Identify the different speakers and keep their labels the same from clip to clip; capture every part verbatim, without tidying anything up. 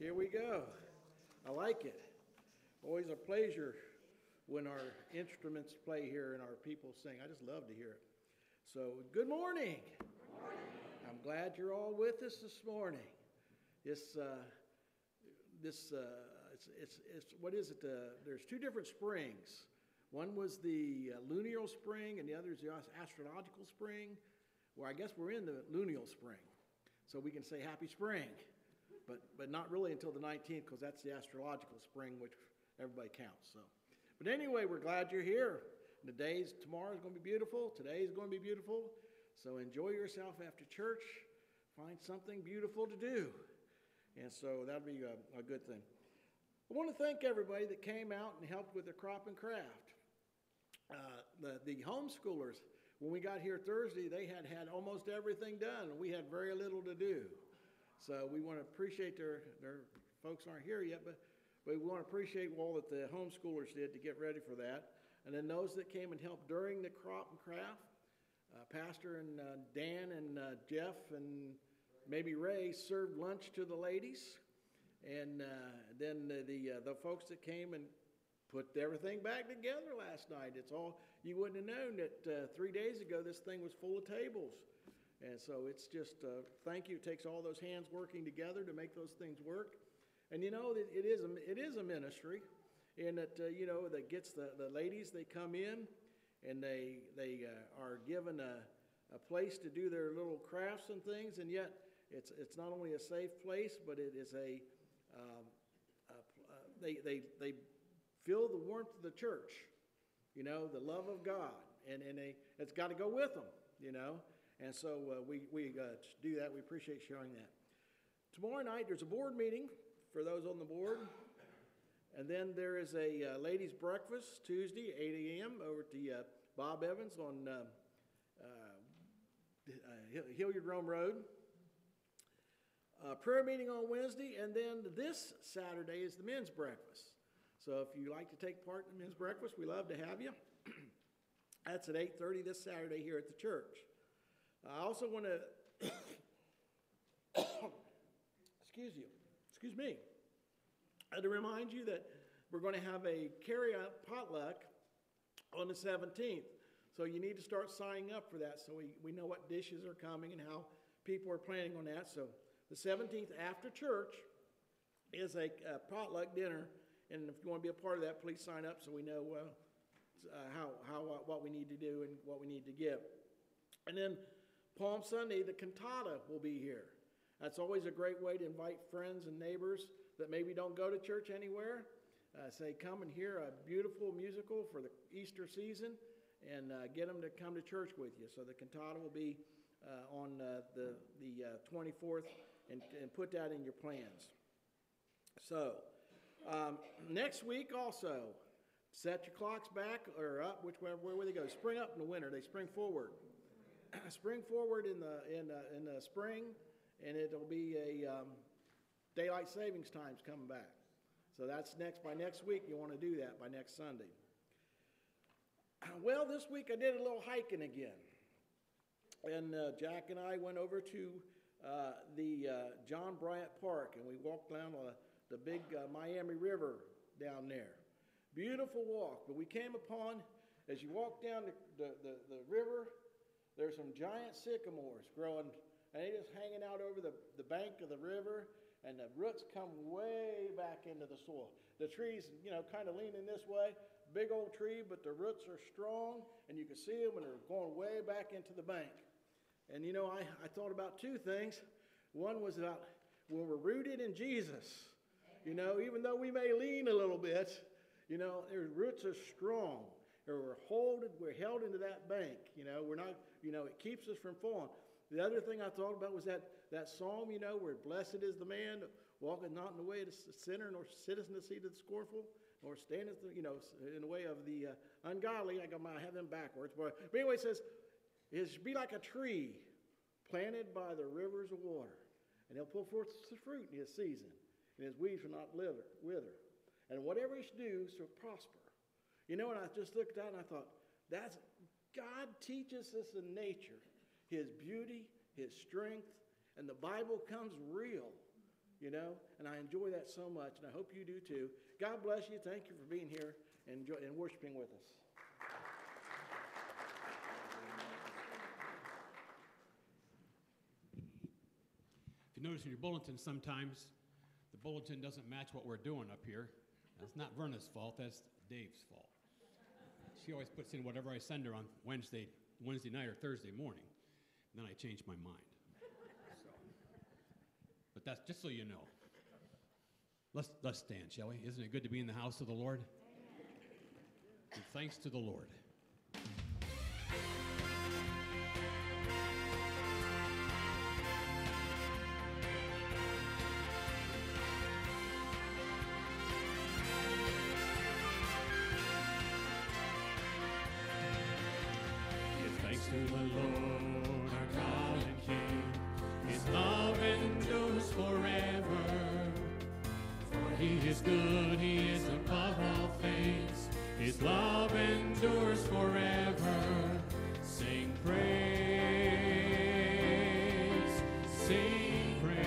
Speaker 1: Here we go. I like it. Always a pleasure when our instruments play here and our people sing. I just love to hear it. So, good morning.
Speaker 2: Good morning.
Speaker 1: I'm glad you're all with us this morning. This, uh, this, uh, it's, it's, it's, what is it? Uh, there's two different springs. One was the uh, lunar spring, and the other is the astrological spring. Well, I guess we're in the lunar spring, so we can say happy spring. But but not really until the nineteenth, because that's the astrological spring, which everybody counts. So, but anyway, we're glad you're here. The days tomorrow is going to be beautiful. Today is going to be beautiful. So enjoy yourself after church. Find something beautiful to do, and so that'll be a, a good thing. I want to thank everybody that came out and helped with the crop and craft. Uh, the the homeschoolers, when we got here Thursday, they had had almost everything done, and we had very little to do. So we want to appreciate their, their folks aren't here yet, but, but we want to appreciate all that the homeschoolers did to get ready for that. And then those that came and helped during the crop and craft, uh, Pastor and uh, Dan and uh, Jeff and maybe Ray served lunch to the ladies. And uh, then the the, uh, the folks that came and put everything back together last night. It's all, you wouldn't have known that uh, three days ago this thing was full of tables. And so it's just, uh, thank you. It takes all those hands working together to make those things work. And you know, it, it is a, it is a ministry in that, uh, you know, that gets the, the ladies, they come in and they they uh, are given a, a place to do their little crafts and things. And yet it's it's not only a safe place, but it is a, um, a uh, they, they, they feel the warmth of the church, you know, the love of God. And, and they, it's got to go with them, you know. And so uh, we, we uh, do that. We appreciate showing that. Tomorrow night, there's a board meeting for those on the board. And then there is a uh, ladies' breakfast Tuesday, eight a.m. over at the uh, Bob Evans on uh, uh, Hilliard Rome Road. Uh, prayer meeting on Wednesday. And then this Saturday is the men's breakfast. So if you like to take part in the men's breakfast, we love to have you. That's at eight thirty this Saturday here at the church. I also want to, excuse you, excuse me, uh, to remind you that we're going to have a carry-out potluck on the seventeenth. So you need to start signing up for that so we, we know what dishes are coming and how people are planning on that. So the seventeenth after church is a, a potluck dinner. And if you want to be a part of that, please sign up so we know uh, uh, how, how uh, what we need to do and what we need to give. And then Palm Sunday, the cantata will be here. That's always a great way to invite friends and neighbors that maybe don't go to church anywhere. Uh, say, come and hear a beautiful musical for the Easter season and uh, get them to come to church with you. So the cantata will be uh, on uh, the, the uh, twenty-fourth, and, and put that in your plans. So um, next week also, set your clocks back or up, which way, where will they go? Spring up in the winter. They spring forward. Spring forward in the in the, in the spring, and it'll be a um, daylight savings times coming back. So that's next by next week. You want to do that by next Sunday. Well, this week I did a little hiking again, and uh, Jack and I went over to uh, the uh, John Bryant Park, and we walked down uh, the big uh, Miami River down there. Beautiful walk, but we came upon, as you walk down the the, the, the river, there's some giant sycamores growing, and they're just hanging out over the, the bank of the river, and the roots come way back into the soil. The trees, you know, kind of leaning this way, big old tree, but the roots are strong, and you can see them, and they're going way back into the bank. And, you know, I, I thought about two things. One was about when we're rooted in Jesus, you know, even though we may lean a little bit, you know, their roots are strong. Or we're holded, we're held into that bank, you know, we're not, you know, it keeps us from falling. The other thing I thought about was that, that psalm, you know, where blessed is the man walking not in the way of the sinner, nor sitteth in the seat of the scornful, nor standeth, you know, in the way of the uh, ungodly. I got my, I have them backwards. But, but anyway, it says, it should be like a tree planted by the rivers of water, and he'll pull forth the fruit in his season, and his weeds will not wither. wither. And whatever he should do shall prosper. You know, and I just looked at that and I thought, that's, God teaches us in nature, his beauty, his strength, and the Bible comes real. you know, and I enjoy that so much, and I hope you do too. God bless you. Thank you for being here and, enjoy, and worshiping with us.
Speaker 2: If you notice in your bulletin sometimes, the bulletin doesn't match what we're doing up here. That's not Verna's fault, that's Dave's fault. She always puts in whatever I send her on Wednesday, Wednesday night or Thursday morning, and then I change my mind. So, but that's just so you know. Let's, let's stand, shall we? Isn't it good to be in the house of the Lord? Give thanks to the Lord.
Speaker 3: To the Lord our God and King, His love endures forever. For He is good, He is above all things. His love endures forever. Sing praise, sing praise.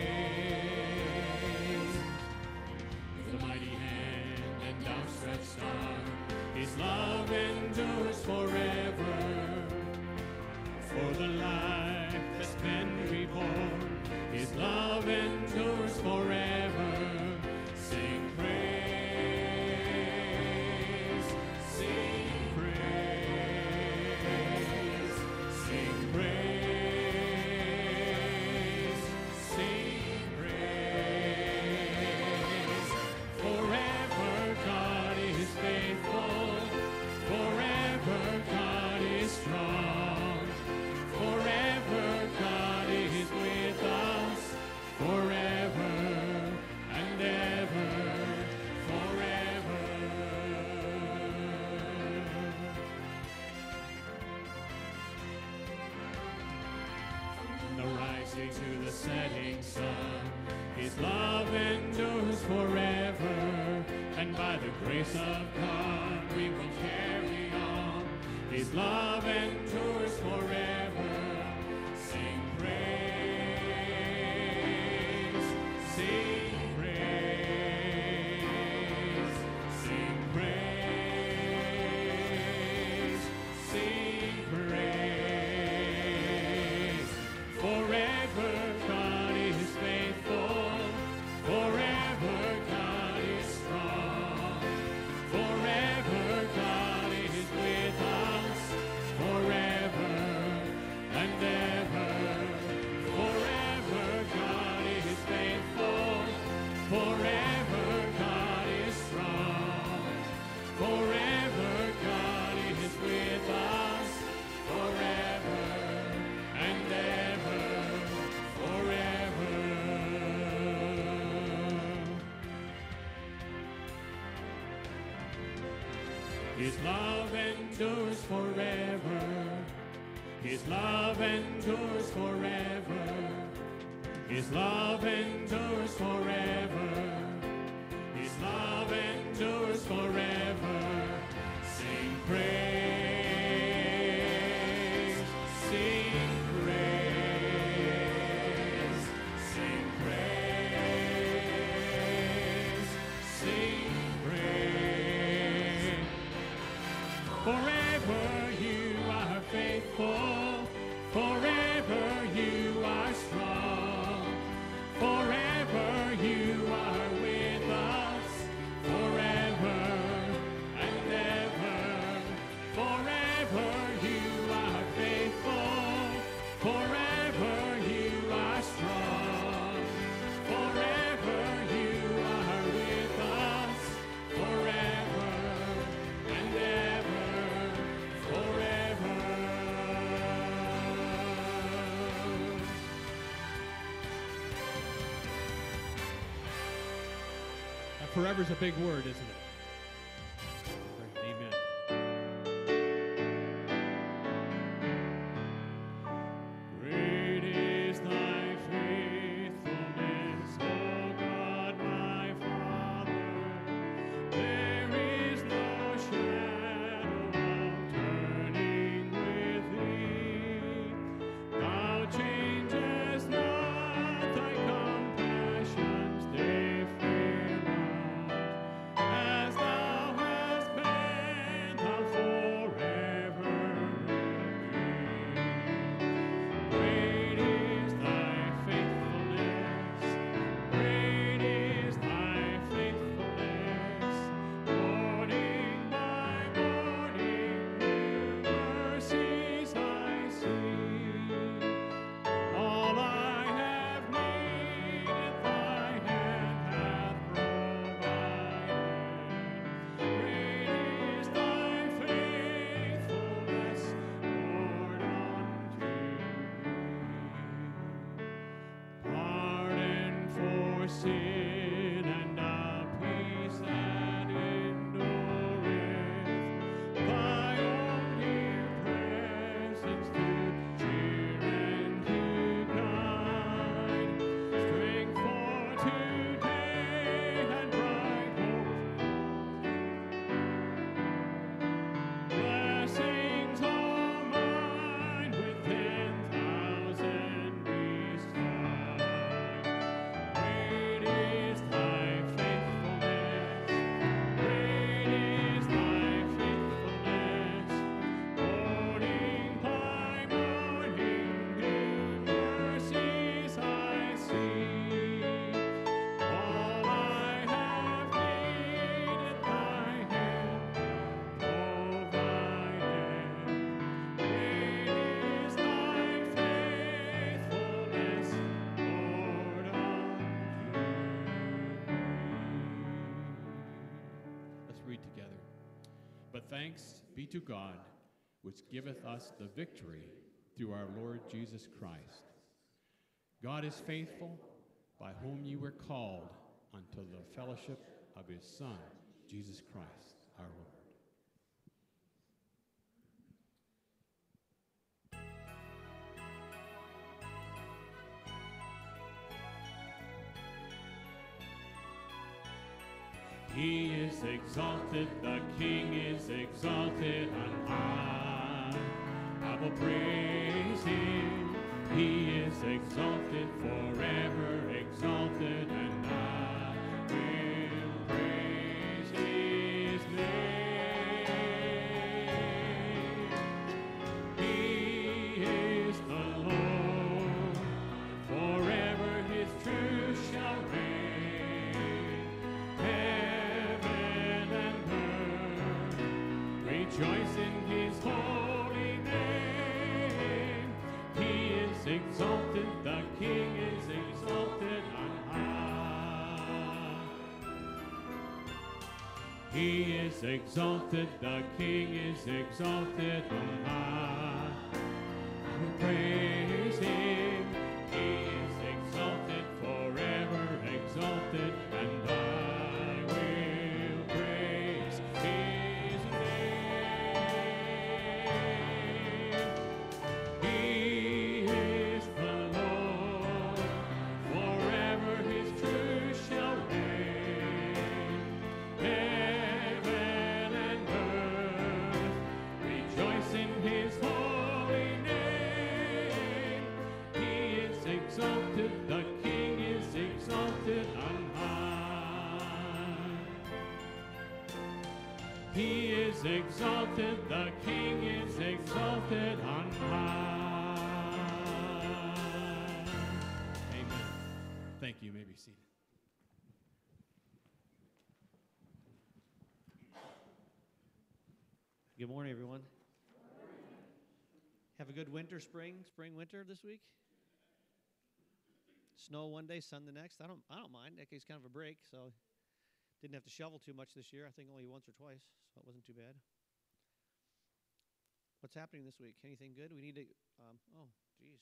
Speaker 3: With a mighty hand and outstretched arm, His love endures forever. For the life that's been reborn, His love endures forever. Sing praise, sing praise, sing praise, sing praise. Forever God is faithful, forever God is strong. Forever God is with us, forever and ever, forever. From the rising to the setting sun, His love endures forever, and by the grace of God we will carry on. His love endures forever. Sing praise, sing praise, sing praise, sing praise. Forever God is faithful, forever God is strong, forever God is with us, forever and ever. Forever God is faithful, forever God is strong, forever God is with us, forever and ever, forever. His love endures forever. His love endures forever. His love endures forever. His love endures forever. Sing praise, sing praise, sing praise, sing praise. Forever you are faithful, forever you are strong, forever you are with us, forever and ever. Forever you are faithful, forever you are strong, forever you are with us, forever and ever, forever.
Speaker 2: Forever's a big word, isn't it? Amen.
Speaker 3: Great is thy faithfulness, O God my Father. There is no shadow of turning with thee. Thou changest not thy compassion. sin and a peace that endureth. Thy own dear presence to cheer and to guide, strength for today and bright hope. Blessings all mine with ten thousand beside. Great is thy faithfulness, great is thy faithfulness. Morning by morning, new mercies I see. All I have needed, thy hand provided. Great is thy faithfulness, Lord, unto me.
Speaker 2: Let's read together. But thanks be to God, which giveth us the victory through our Lord Jesus Christ. God is faithful, by whom you were called unto the fellowship of his Son, Jesus Christ, our Lord.
Speaker 3: He is exalted, the King is exalted on high. I will praise him. He is exalted, forever exalted, and I will praise his name. He is the Lord, forever his truth shall reign. Heaven and earth rejoice in his holy name. He is exalted, the King is exalted on high. He is exalted, the King is exalted on high. I will praise him. He is exalted, forever exalted, and I will praise his name. He is the Lord, forever his truth shall reign. Heaven and earth rejoice in his holy name. He is exalted, the King is exalted on high. He is exalted, the King is exalted on high.
Speaker 2: Amen. Thank you. You may be seated.
Speaker 4: Good morning, everyone. Have a good winter, spring, spring, winter this week. Snow one day, sun the next. I don't, I don't mind. That gives kind of a break, so didn't have to shovel too much this year. I think only once or twice, so it wasn't too bad. What's happening this week? Anything good? We need to. Um, oh, geez.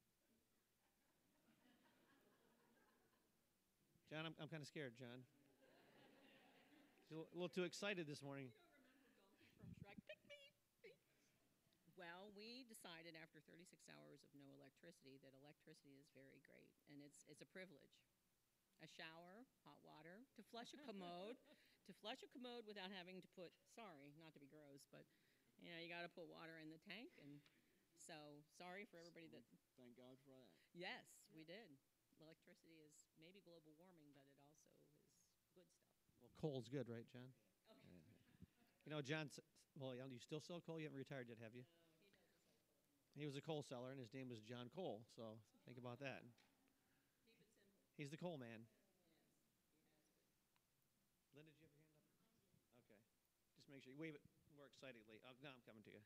Speaker 4: John, I'm, I'm kind of scared, John. He's a little, a little too excited this morning.
Speaker 5: From Shrek, pick me. Well, we decided after thirty-six hours of no electricity that electricity is very great, and it's it's a privilege. A shower, hot water, to flush a commode, to flush a commode without having to put, sorry, not to be gross, but you know, you got to put water in the tank, and so sorry for everybody that.
Speaker 1: Thank God for that.
Speaker 5: Yes, we did. Electricity is maybe global warming, but it also is good stuff.
Speaker 4: Well, coal's good, right, John?
Speaker 5: Okay.
Speaker 4: Yeah. You know, John, s- well, you still sell coal? You haven't retired yet, have you? He was a coal seller, and his name was John Cole, so think about that.
Speaker 5: Keep it simple.
Speaker 4: He's the coal man.
Speaker 5: Yes, he has been.
Speaker 4: Linda, did you have your hand up? Okay. Just make sure you wave it more excitedly. Oh, now I'm coming to you.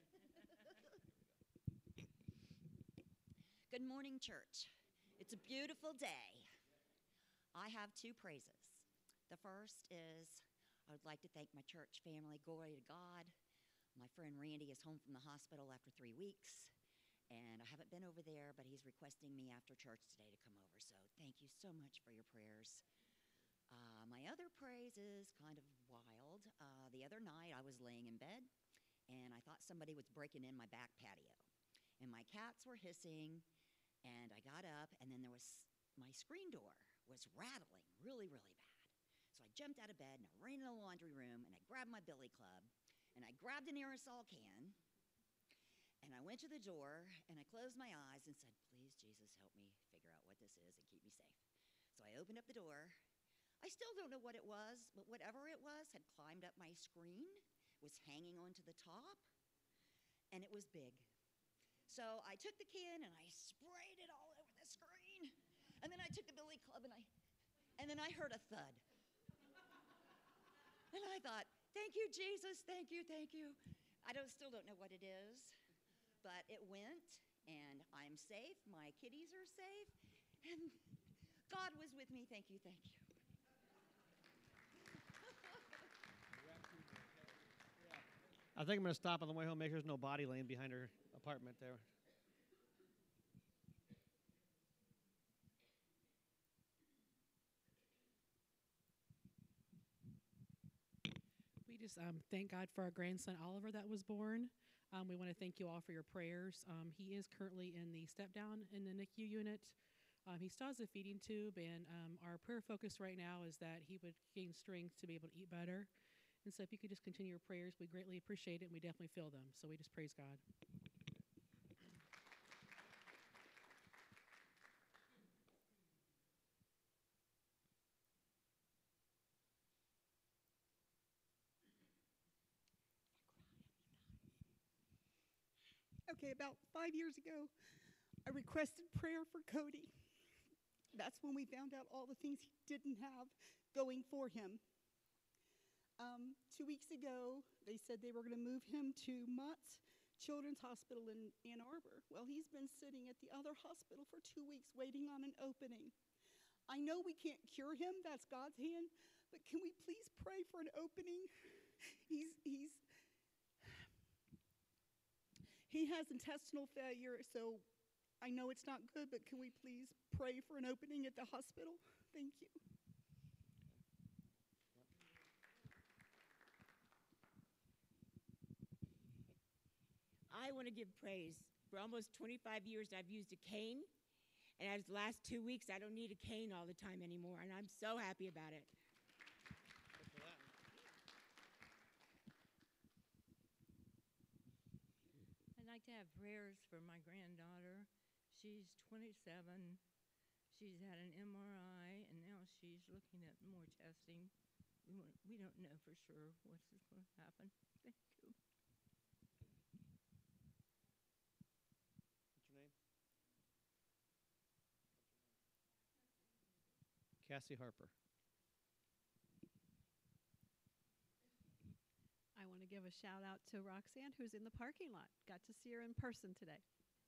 Speaker 6: Good morning, church. It's a beautiful day. I have two praises. The first is I would like to thank my church family. Glory to God. My friend Randy is home from the hospital after three weeks, and I haven't been over there, but he's requesting me after church today to come over. So thank you so much for your prayers. Uh, my other praise is kind of wild. Uh, the other night I was laying in bed, and I thought somebody was breaking in my back patio. And my cats were hissing, and I got up, and then there was my screen door was rattling really, really bad. So I jumped out of bed, and I ran in the laundry room, and I grabbed my billy club, and I grabbed an aerosol can, and I went to the door, and I closed my eyes and said, please, Jesus, help me figure out what this is and keep me safe. So I opened up the door. I still don't know what it was, but whatever it was had climbed up my screen, was hanging onto the top, and it was big. So I took the can and I sprayed it all over the screen. And then I took the billy club and I, and then I heard a thud. And I thought, thank you, Jesus, thank you, thank you. I don't, still don't know what it is, but it went, and I'm safe. My kitties are safe, and God was with me. Thank you, thank you.
Speaker 4: I think I'm going to stop on the way home, make sure there's no body laying behind her apartment there.
Speaker 7: We just um, thank God for our grandson Oliver that was born. Um, we want to thank you all for your prayers. Um, he is currently in the step down in the N I C U unit. Um, he still has a feeding tube, and um, our prayer focus right now is that he would gain strength to be able to eat better. And so if you could just continue your prayers, we greatly appreciate it, and we definitely feel them. So we just praise God.
Speaker 8: Okay, about five years ago, I requested prayer for Cody. That's when we found out all the things he didn't have going for him. Um, two weeks ago, they said they were going to move him to Mott's Children's Hospital in Ann Arbor. Well, he's been sitting at the other hospital for two weeks waiting on an opening. I know we can't cure him, that's God's hand, but can we please pray for an opening? He's, he's, he has intestinal failure, so I know it's not good, but can we please pray for an opening at the hospital? Thank you.
Speaker 9: I want to give praise. For almost twenty-five years, I've used a cane, and as the last two weeks, I don't need a cane all the time anymore, and I'm so happy about it.
Speaker 10: I'd like to have prayers for my granddaughter. She's twenty-seven. She's had an M R I, and now she's looking at more testing. We, want, we don't know for sure what's going to happen. Thank you.
Speaker 4: What's your name? Cassie Harper.
Speaker 11: I want to give a shout out to Roxanne, who's in the parking lot. Got to see her in person today.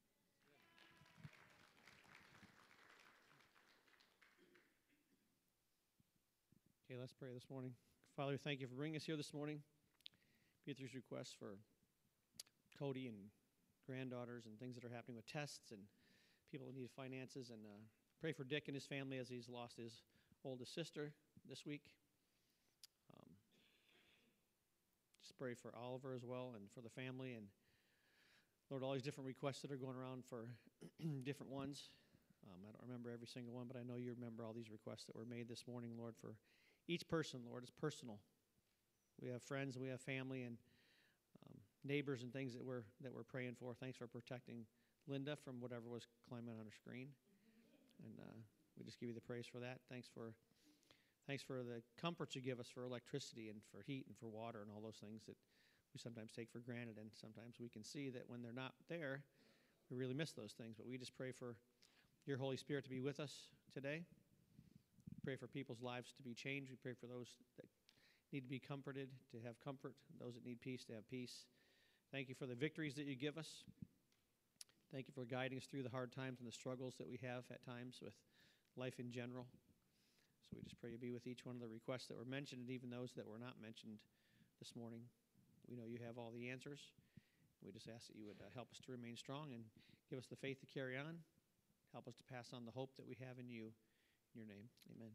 Speaker 4: Okay, let's pray this morning. Father, thank you for bringing us here this morning. Be these requests for Cody and granddaughters and things that are happening with tests and people that need finances. And uh, pray for Dick and his family as he's lost his oldest sister this week. Um, just pray for Oliver as well and for the family. And Lord, all these different requests that are going around for different ones. Um, I don't remember every single one, but I know you remember all these requests that were made this morning, Lord, for each person, Lord. It's personal. We have friends, we have family, and um, neighbors and things that we're that we're praying for. Thanks for protecting Linda from whatever was climbing on her screen, and uh, we just give you the praise for that. Thanks for thanks for the comforts you give us for electricity and for heat and for water and all those things that we sometimes take for granted, and sometimes we can see that when they're not there, we really miss those things. But we just pray for your Holy Spirit to be with us today. Pray for people's lives to be changed. We pray for those that need to be comforted, to have comfort, those that need peace, to have peace. Thank you for the victories that you give us. Thank you for guiding us through the hard times and the struggles that we have at times with life in general. So we just pray you be with each one of the requests that were mentioned and even those that were not mentioned this morning. We know you have all the answers. We just ask that you would uh, help us to remain strong and give us the faith to carry on. Help us to pass on the hope that we have in you. In your name, amen.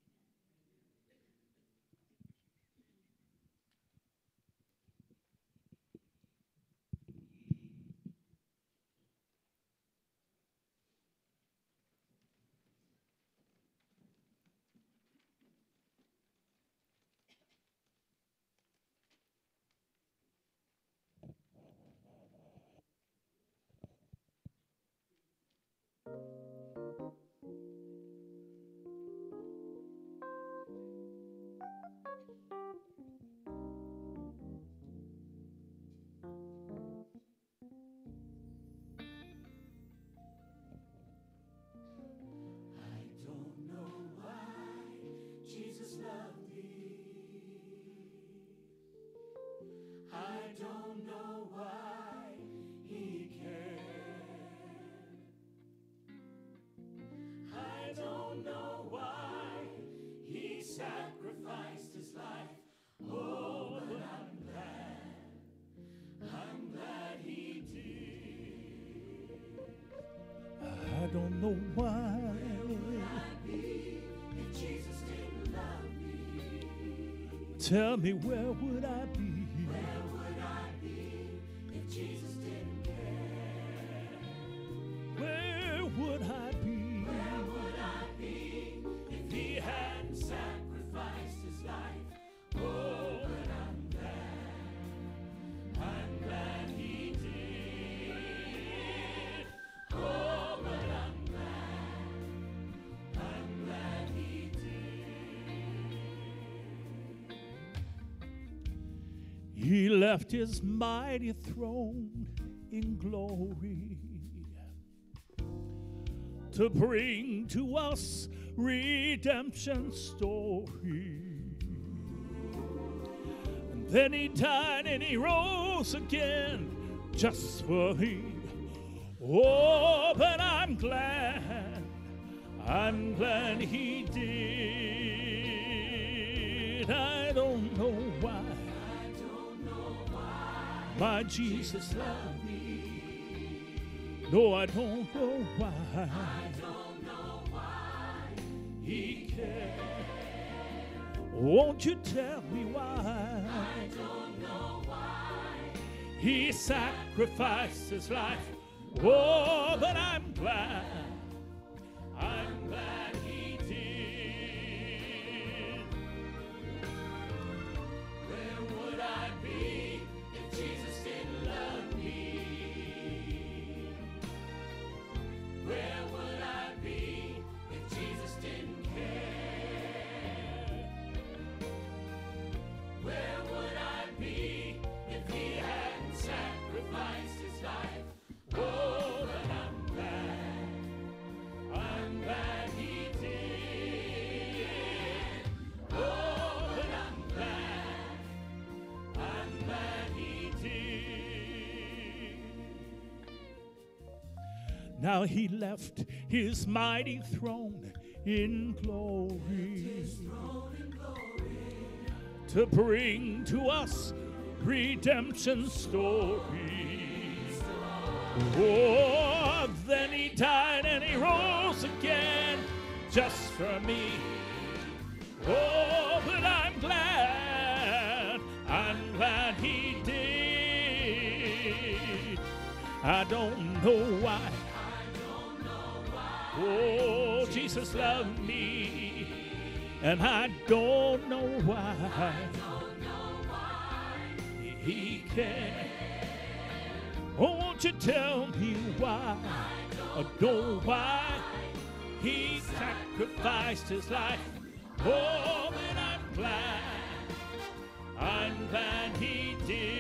Speaker 3: Sacrificed his life. Oh, but I'm glad, I'm glad he did.
Speaker 12: I don't know why.
Speaker 3: Where would I be if Jesus didn't love me?
Speaker 12: Tell me, where would I be?
Speaker 3: Where would I be if Jesus didn't care?
Speaker 12: Where would I be?
Speaker 3: Where would I be if he hadn't sacrificed his life? Oh, but I'm glad, I'm glad he did. Oh, but I'm glad, I'm glad he did.
Speaker 12: He left his mighty throne in glory to bring to us redemption story. And then he died and he rose again just for me. Oh, but I'm glad, I'm glad he did. I don't know why,
Speaker 3: I don't know why
Speaker 12: my Jesus loved me. No, I don't know why.
Speaker 3: I don't know why he cared.
Speaker 12: Won't you tell me why?
Speaker 3: I don't know why
Speaker 12: He sacrificed his life. Oh, but I'm glad, I'm glad he did.
Speaker 3: Where would I be if Jesus didn't love me? Where would I be if Jesus didn't care? Where would I be if he hadn't sacrificed his life? Oh, but I'm glad, I'm glad he did. Oh, but I'm glad, I'm glad he did.
Speaker 12: Now he left his mighty throne in glory to bring to us redemption story. Oh, then he died and he rose again just for me. Oh, but I'm glad, I'm glad he did. I don't know why. Oh, Jesus loved me, and I don't know why. He cared. Oh, won't you tell me why? I don't know why he sacrificed his life. Oh, but I'm glad, I'm glad he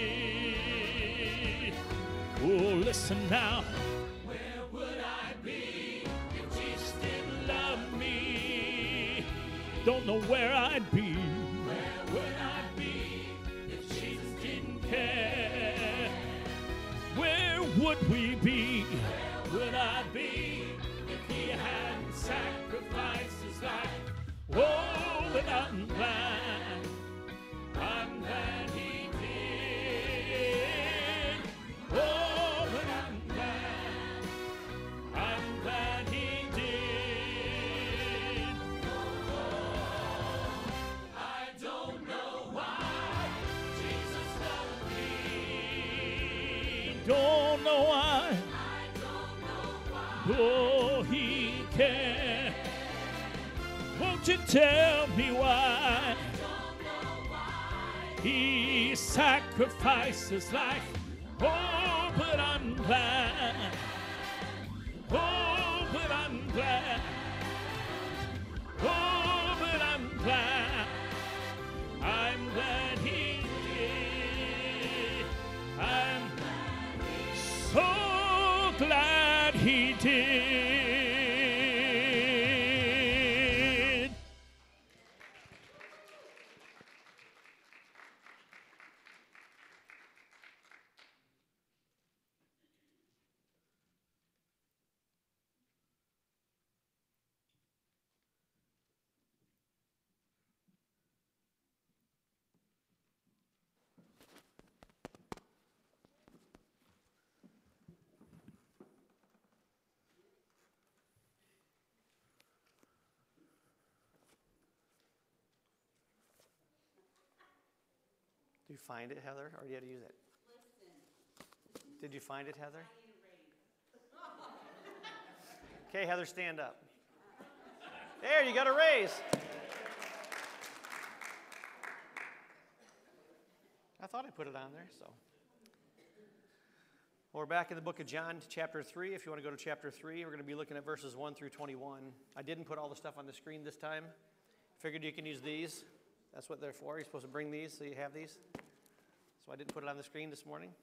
Speaker 12: did. Oh, listen now.
Speaker 3: Where would I be if Jesus didn't
Speaker 12: Love me. Don't know where I'd be.
Speaker 3: Where would I be if Jesus didn't
Speaker 12: care? Where would we be?
Speaker 3: Where would I be if he hadn't sacrificed his life?
Speaker 12: Oh, but I'm glad,
Speaker 3: I'm glad he did.
Speaker 12: oh, but
Speaker 3: I'm glad, I'm glad he
Speaker 12: don't know why. Oh, he can. Won't you tell me why? He sacrificed his life. Oh, but I'm glad. Oh, but I'm glad. Oh, but I'm glad. I'm glad he did. I'm so glad he did.
Speaker 13: Did you find it, Heather, or you had to use it? Did you find it, Heather? Okay, Heather, stand up. There, you got a raise. I thought I put it on there, so. Well, we're back in the book of John, chapter three. If you want to go to chapter three, we're going to be looking at verses one through twenty-one. I didn't put all the stuff on the screen this time. Figured you can use these. That's what they're for. You're supposed to bring these, so you have these. So I didn't put it on the screen this morning.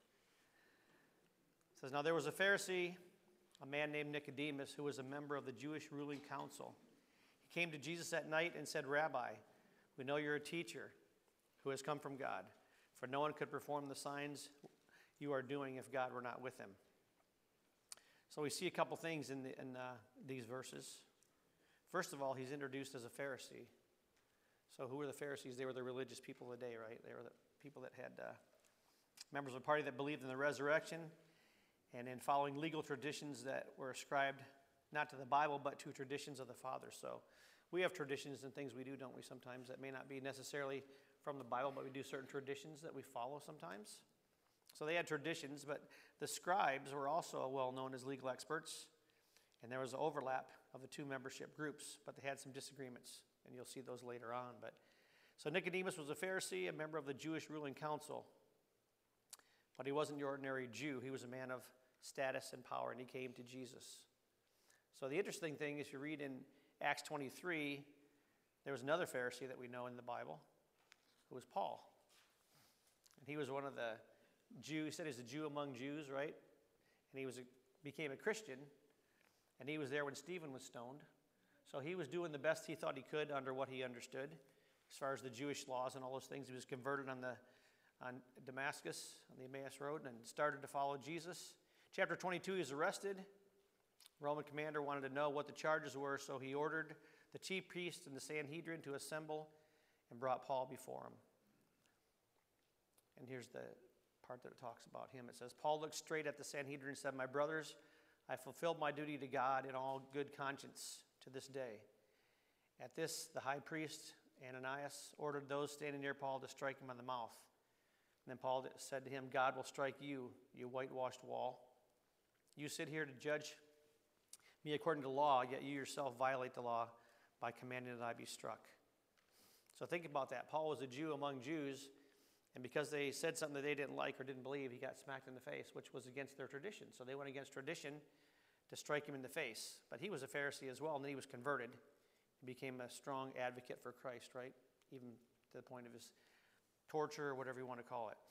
Speaker 13: It says, now there was a Pharisee, a man named Nicodemus, who was a member of the Jewish ruling council. He came to Jesus at night and said, Rabbi, we know you're a teacher who has come from God, for no one could perform the signs you are doing if God were not with him. So we see a couple things in, the, in uh, these verses. First of all, he's introduced as a Pharisee. So who were the Pharisees? They were the religious people of the day, right? They were the people that had uh, members of a party that believed in the resurrection and in following legal traditions that were ascribed not to the Bible, but to traditions of the fathers. So we have traditions and things we do, don't we, sometimes, that may not be necessarily from the Bible, but we do certain traditions that we follow sometimes. So they had traditions, but the scribes were also well known as legal experts, and there was an overlap of the two membership groups, but they had some disagreements. And you'll see those later on. But so Nicodemus was a Pharisee, a member of the Jewish ruling council. But he wasn't your ordinary Jew. He was a man of status and power, and he came to Jesus. So the interesting thing is, you read in Acts twenty-three, there was another Pharisee that we know in the Bible, who was Paul. And he was one of the Jews. He said he's a Jew among Jews, right? And he was a, became a Christian, and he was there when Stephen was stoned. So he was doing the best he thought he could under what he understood as far as the Jewish laws and all those things. He was converted on the on Damascus, on the Emmaus Road, and started to follow Jesus. Chapter twenty-two, he's arrested. Roman commander wanted to know what the charges were, so he ordered the chief priests and the Sanhedrin to assemble and brought Paul before him. And here's the part that it talks about him. It says, Paul looked straight at the Sanhedrin and said, my brothers, I fulfilled my duty to God in all good conscience to this day. At this, the high priest, Ananias, ordered those standing near Paul to strike him on the mouth. And then Paul said to him, God will strike you, you whitewashed wall. You sit here to judge me according to law, yet you yourself violate the law by commanding that I be struck. So think about that. Paul was a Jew among Jews, and because they said something that they didn't like or didn't believe, he got smacked in the face, which was against their tradition. So they went against tradition to strike him in the face. But he was a Pharisee as well, and then he was converted and became a strong advocate for Christ, right? Even to the point of his torture or whatever you want to call it.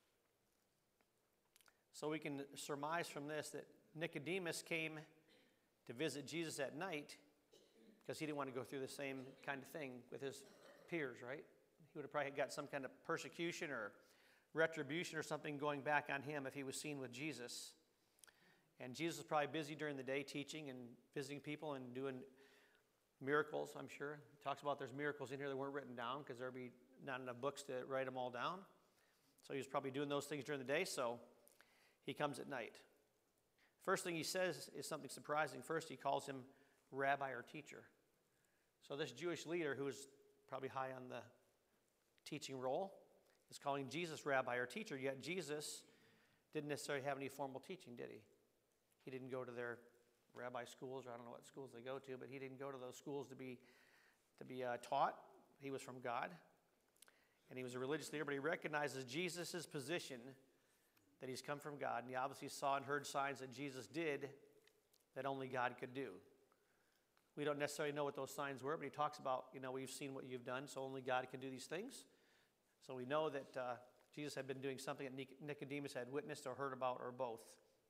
Speaker 13: So we can surmise from this that Nicodemus came to visit Jesus at night because he didn't want to go through the same kind of thing with his peers, right? He would have probably got some kind of persecution or retribution or something going back on him if he was seen with Jesus. And Jesus was probably busy during the day teaching and visiting people and doing miracles, I'm sure. He talks about there's miracles in here that weren't written down because there'd be not enough books to write them all down. So he was probably doing those things during the day, so he comes at night. First thing he says is something surprising. First, he calls him rabbi or teacher. So this Jewish leader, who is probably high on the teaching role, is calling Jesus rabbi or teacher, yet Jesus didn't necessarily have any formal teaching, did he? He didn't go to their rabbi schools, or I don't know what schools they go to, but he didn't go to those schools to be, to be uh, taught. He was from God, and he was a religious leader, but he recognizes Jesus' position, that he's come from God, and he obviously saw and heard signs that Jesus did that only God could do. We don't necessarily know what those signs were, but he talks about, you know, we've seen what you've done, so only God can do these things. So we know that uh, Jesus had been doing something that Nicodemus had witnessed or heard about, or both.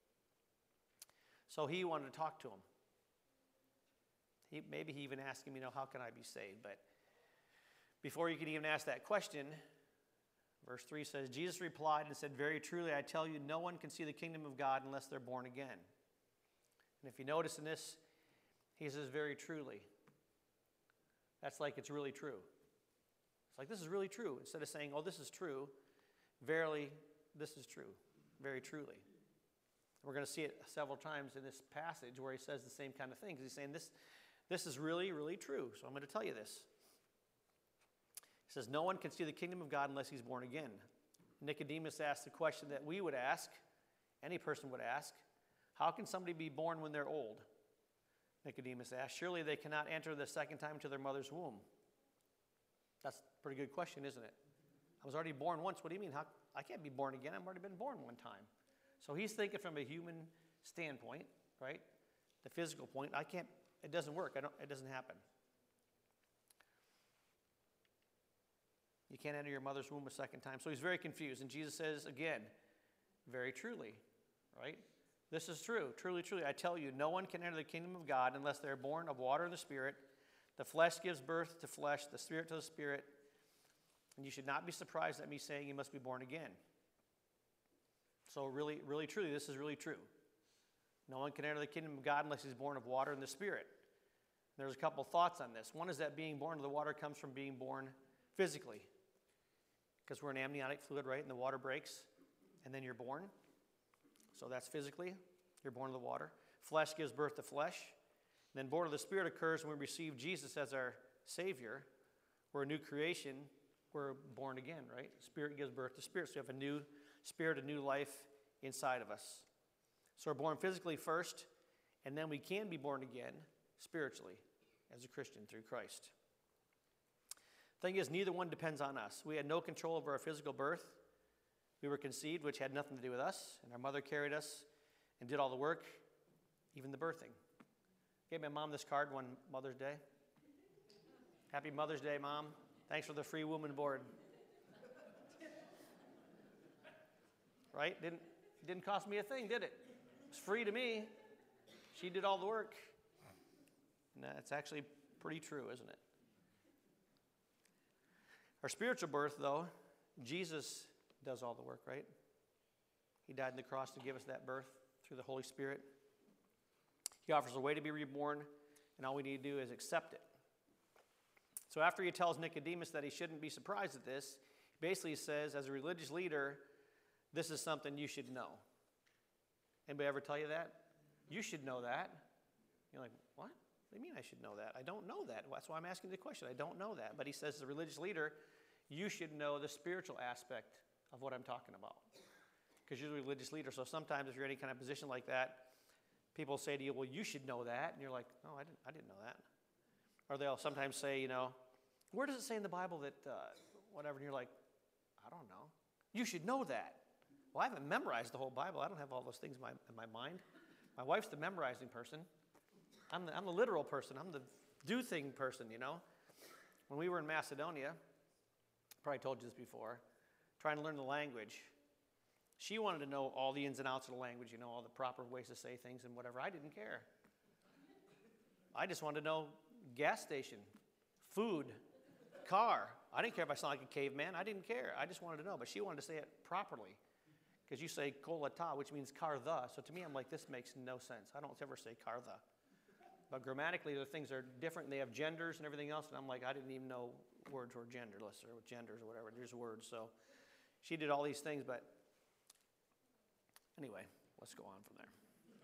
Speaker 13: So he wanted to talk to him. He, maybe he even asked him, you know, how can I be saved? But before you could even ask that question, verse three says, Jesus replied and said, very truly, I tell you, no one can see the kingdom of God unless they're born again. And if you notice in this, he says, very truly. That's like it's really true. It's like, this is really true. Instead of saying, oh, this is true, verily, this is true. Very truly. We're going to see it several times in this passage where he says the same kind of thing. Because he's saying, this, this is really, really true. So I'm going to tell you this. He says, no one can see the kingdom of God unless he's born again. Nicodemus asked the question that we would ask, any person would ask, how can somebody be born when they're old? Nicodemus asked, surely they cannot enter the second time into their mother's womb. That's a pretty good question, isn't it? I was already born once. What do you mean? How, I can't be born again. I've already been born one time. So he's thinking from a human standpoint, right? The physical point. I can't, it doesn't work. I don't, it doesn't happen. You can't enter your mother's womb a second time. So he's very confused. And Jesus says, again, very truly, right? This is true. Truly, truly, I tell you, no one can enter the kingdom of God unless they're born of water and the Spirit. The flesh gives birth to flesh, the Spirit to the Spirit. And you should not be surprised at me saying you must be born again. So really, really, truly, this is really true. No one can enter the kingdom of God unless he's born of water and the Spirit. There's a couple thoughts on this. One is that being born of the water comes from being born physically. Because we're an amniotic fluid, right? And the water breaks, and then you're born. So that's physically. You're born of the water. Flesh gives birth to flesh. And then born of the Spirit occurs when we receive Jesus as our Savior. We're a new creation. We're born again, right? Spirit gives birth to spirit. So you have a new spirit, a new life inside of us. So we're born physically first, and then we can be born again spiritually as a Christian through Christ. Thing is, neither one depends on us. We had no control over our physical birth. We were conceived, which had nothing to do with us, and our mother carried us and did all the work, even the birthing. Gave my mom this card one Mother's Day. Happy Mother's Day, Mom. Thanks for the free woman board. Right? Didn't, didn't cost me a thing, did it? It was free to me. She did all the work. And that's actually pretty true, isn't it? Our spiritual birth, though, Jesus does all the work, right? He died on the cross to give us that birth through the Holy Spirit. He offers a way to be reborn, and all we need to do is accept it. So after he tells Nicodemus that he shouldn't be surprised at this, he basically says, as a religious leader, this is something you should know. Anybody ever tell you that? You should know that. You're like, what? What do you mean I should know that? I don't know that. That's why I'm asking the question. I don't know that. But he says, as a religious leader, you should know the spiritual aspect of what I'm talking about. Because you're a religious leader. So sometimes if you're in any kind of position like that, people say to you, well, you should know that. And you're like, no, I didn't, I didn't know that. Or they'll sometimes say, you know, where does it say in the Bible that uh, whatever? And you're like, I don't know. You should know that. Well, I haven't memorized the whole Bible. I don't have all those things in my, in my mind. My wife's the memorizing person. I'm the, I'm the literal person. I'm the do-thing person, you know. When we were in Macedonia, probably told you this before, trying to learn the language, she wanted to know all the ins and outs of the language, you know, all the proper ways to say things and whatever. I didn't care. I just wanted to know gas station, food, car. I didn't care if I sounded like a caveman. I didn't care. I just wanted to know. But she wanted to say it properly. Because you say kolata, which means car the. So to me, I'm like, this makes no sense. I don't ever say car the. But grammatically, the things are different. And they have genders and everything else. And I'm like, I didn't even know words were genderless or genders or whatever. There's words. So she did all these things. But anyway, let's go on from there.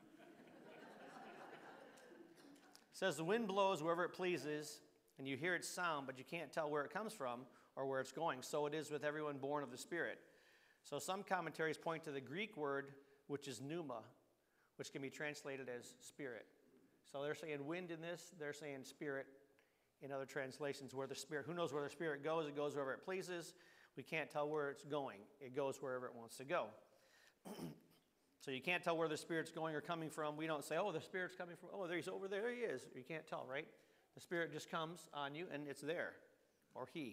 Speaker 13: It says, the wind blows wherever it pleases, and you hear its sound, but you can't tell where it comes from or where it's going. So it is with everyone born of the Spirit. So some commentaries point to the Greek word, which is pneuma, which can be translated as spirit. So they're saying wind in this, they're saying spirit in other translations, where the spirit, who knows where the spirit goes? It goes wherever it pleases. We can't tell where it's going. It goes wherever it wants to go. So you can't tell where the spirit's going or coming from. We don't say, oh, the spirit's coming from, oh, there he's over there, he is. You can't tell, right? The spirit just comes on you and it's there, or he.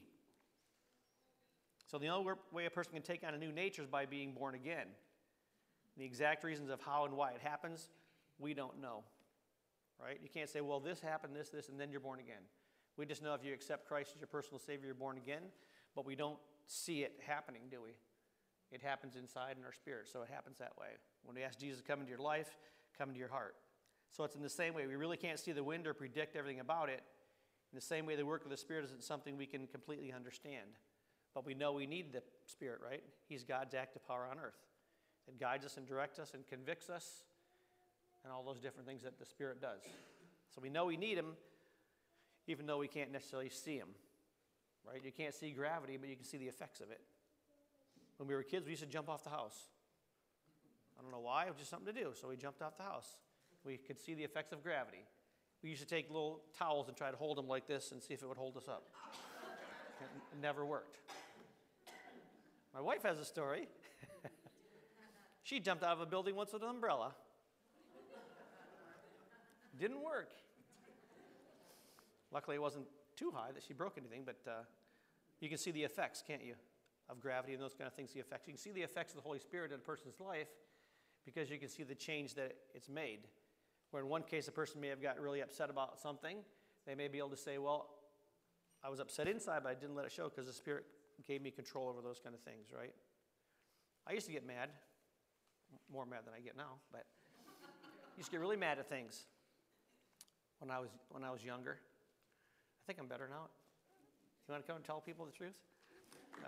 Speaker 13: So the only way a person can take on a new nature is by being born again. The exact reasons of how and why it happens, we don't know, right? You can't say, well, this happened, this, this, and then you're born again. We just know if you accept Christ as your personal Savior, you're born again, but we don't see it happening, do we? It happens inside in our spirit, so it happens that way. When we ask Jesus to come into your life, come into your heart. So it's in the same way. We really can't see the wind or predict everything about it. In the same way, the work of the Spirit isn't something we can completely understand. But we know we need the Spirit, right? He's God's active power on earth. It guides us and directs us and convicts us and all those different things that the Spirit does. So we know we need Him, even though we can't necessarily see Him, right? You can't see gravity, but you can see the effects of it. When we were kids, we used to jump off the house. I don't know why, it was just something to do, so we jumped off the house. We could see the effects of gravity. We used to take little towels and try to hold them like this and see if it would hold us up. It never worked. My wife has a story. She jumped out of a building once with an umbrella. Didn't work. Luckily, it wasn't too high that she broke anything, but uh, you can see the effects, can't you, of gravity and those kind of things, the effects. You can see the effects of the Holy Spirit in a person's life because you can see the change that it's made. Where in one case, a person may have gotten really upset about something. They may be able to say, well, I was upset inside, but I didn't let it show because the Spirit gave me control over those kind of things, right? I used to get mad, more mad than I get now, but I used to get really mad at things when I was when I was younger. I think I'm better now. You want to come and tell people the truth? No.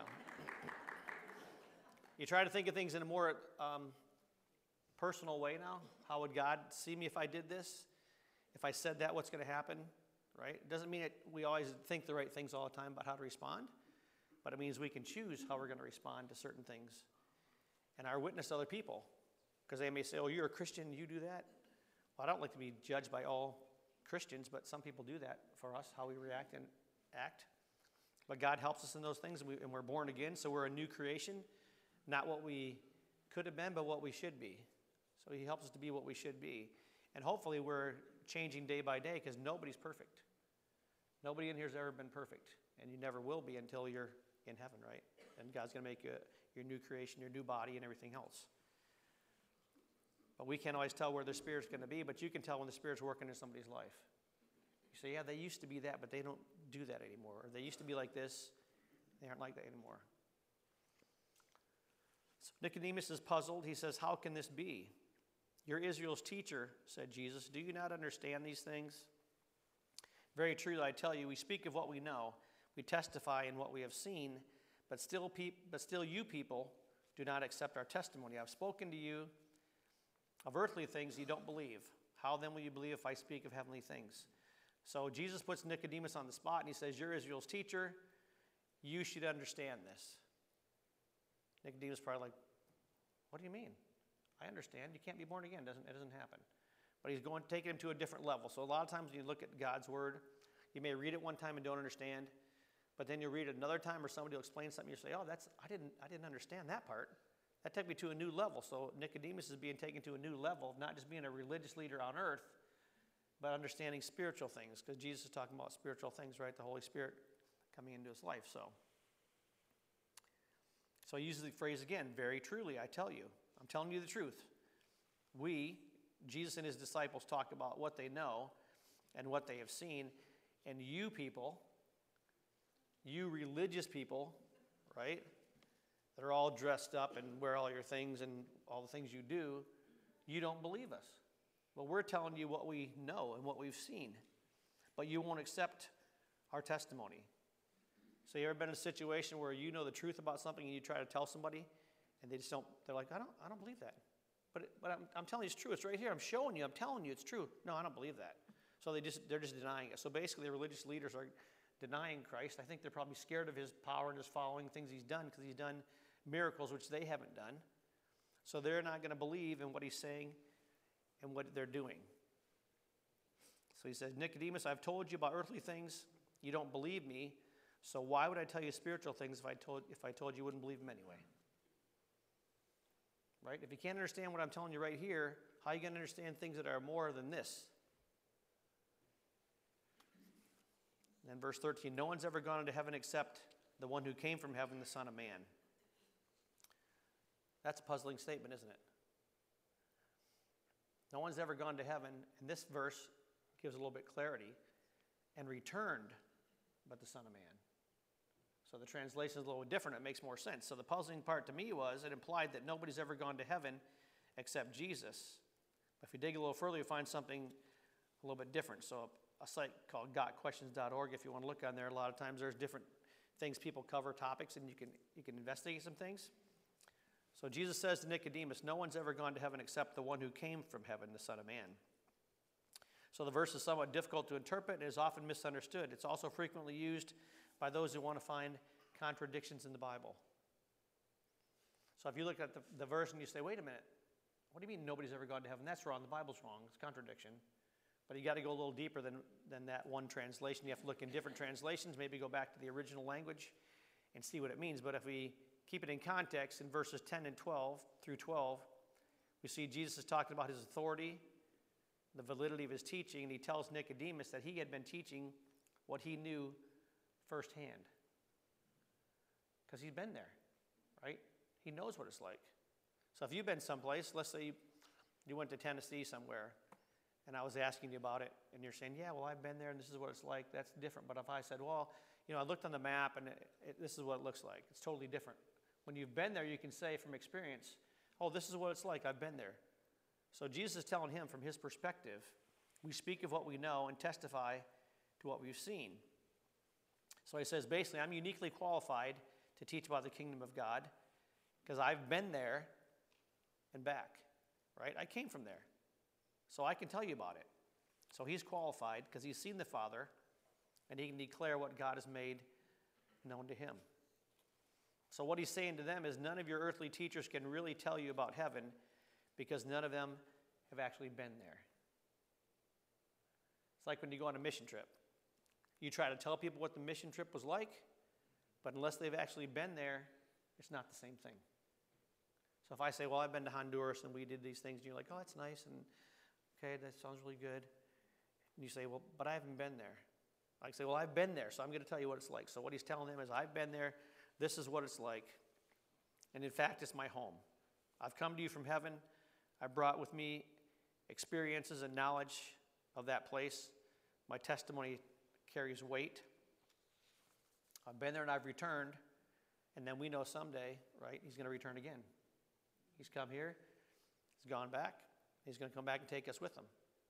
Speaker 13: You try to think of things in a more um, personal way now. How would God see me if I did this? If I said that, what's going to happen? Right? It doesn't mean that we always think the right things all the time about how to respond, but it means we can choose how we're going to respond to certain things and our witness to other people. Because they may say, oh, you're a Christian, you do that? Well, I don't like to be judged by all Christians, but some people do that for us, how we react and act. But God helps us in those things, and, we, and we're born again, so we're a new creation, not what we could have been, but what we should be. So He helps us to be what we should be. And hopefully we're changing day by day, because nobody's perfect. Nobody in here has ever been perfect, and you never will be until you're in heaven, right? And God's going to make you your new creation, your new body, and everything else. But we can't always tell where the Spirit's going to be, but you can tell when the Spirit's working in somebody's life. You say, yeah, they used to be that, but they don't do that anymore. Or they used to be like this. They aren't like that anymore. So Nicodemus is puzzled. He says, how can this be? You're Israel's teacher, said Jesus. Do you not understand these things? Very truly, I tell you, we speak of what we know. We testify in what we have seen, but still, pe- but still you people do not accept our testimony. I've spoken to you of earthly things you don't believe. How then will you believe if I speak of heavenly things? So Jesus puts Nicodemus on the spot, and he says, you're Israel's teacher. You should understand this. Nicodemus is probably like, what do you mean? I understand. You can't be born again. It doesn't, it doesn't happen. But he's going to take him to a different level. So a lot of times when you look at God's word, you may read it one time and don't understand, but then you'll read it another time or somebody will explain something, you say, oh, that's I didn't I didn't understand that part. That took me to a new level. So Nicodemus is being taken to a new level of not just being a religious leader on earth, but understanding spiritual things, because Jesus is talking about spiritual things, right? The Holy Spirit coming into his life. So, so he uses the phrase again, very truly, I tell you. I'm telling you the truth. We, Jesus and his disciples, talk about what they know and what they have seen, and you people, you religious people, right, that are all dressed up and wear all your things and all the things you do, you don't believe us. Well, we're telling you what we know and what we've seen, but you won't accept our testimony. So you ever been in a situation where you know the truth about something and you try to tell somebody and they just don't, they're like, I don't I don't believe that. But, it, but I'm, I'm telling you it's true. It's right here. I'm showing you. I'm telling you it's true. No, I don't believe that. So they just, they're just denying it. So basically the religious leaders are denying Christ. I think they're probably scared of his power and his following, things he's done, because he's done miracles, which they haven't done. So they're not going to believe in what he's saying and what they're doing. So he says, Nicodemus, I've told you about earthly things. You don't believe me. So why would I tell you spiritual things if I told, if I told you wouldn't believe them anyway? Right? If you can't understand what I'm telling you right here, how are you going to understand things that are more than this? And then verse thirteen, no one's ever gone into heaven except the one who came from heaven, the Son of Man. That's a puzzling statement, isn't it? No one's ever gone to heaven, and this verse gives a little bit clarity, and returned but the Son of Man. So the translation is a little different. It makes more sense. So the puzzling part to me was it implied that nobody's ever gone to heaven except Jesus. But if you dig a little further, you find something a little bit different. So a, a site called got questions dot org, if you want to look on there, a lot of times there's different things people cover, topics, and you can, you can investigate some things. So Jesus says to Nicodemus, no one's ever gone to heaven except the one who came from heaven, the Son of Man. So the verse is somewhat difficult to interpret and is often misunderstood. It's also frequently used by those who want to find contradictions in the Bible. So if you look at the, the verse and you say, wait a minute, what do you mean nobody's ever gone to heaven? That's wrong. The Bible's wrong. It's a contradiction. But you got to go a little deeper than, than that one translation. You have to look in different translations, maybe go back to the original language and see what it means. But if we keep it in context, in verses ten and twelve through twelve, we see Jesus is talking about his authority, the validity of his teaching, and he tells Nicodemus that he had been teaching what he knew firsthand. Because he's been there, right? He knows what it's like. So if you've been someplace, let's say you, you went to Tennessee somewhere, and I was asking you about it, and you're saying, yeah, well, I've been there, and this is what it's like, that's different. But if I said, well, you know, I looked on the map, and it, it, this is what it looks like, it's totally different. When you've been there, you can say from experience, oh, this is what it's like, I've been there. So Jesus is telling him from his perspective, we speak of what we know and testify to what we've seen. So he says, basically, I'm uniquely qualified to teach about the kingdom of God because I've been there and back, right? I came from there. So I can tell you about it. So he's qualified because he's seen the Father, and he can declare what God has made known to him. So what he's saying to them is none of your earthly teachers can really tell you about heaven because none of them have actually been there. It's like when you go on a mission trip. You try to tell people what the mission trip was like, but unless they've actually been there, it's not the same thing. So if I say, well, I've been to Honduras and we did these things, and you're like, oh, that's nice, and okay, that sounds really good. And you say, well, but I haven't been there. I say, well, I've been there, so I'm going to tell you what it's like. So what he's telling them is, I've been there, this is what it's like. And in fact, it's my home. I've come to you from heaven. I brought with me experiences and knowledge of that place. My testimony carries weight. I've been there and I've returned, and then we know someday, right, he's going to return again. He's come here, he's gone back, he's going to come back and take us with him.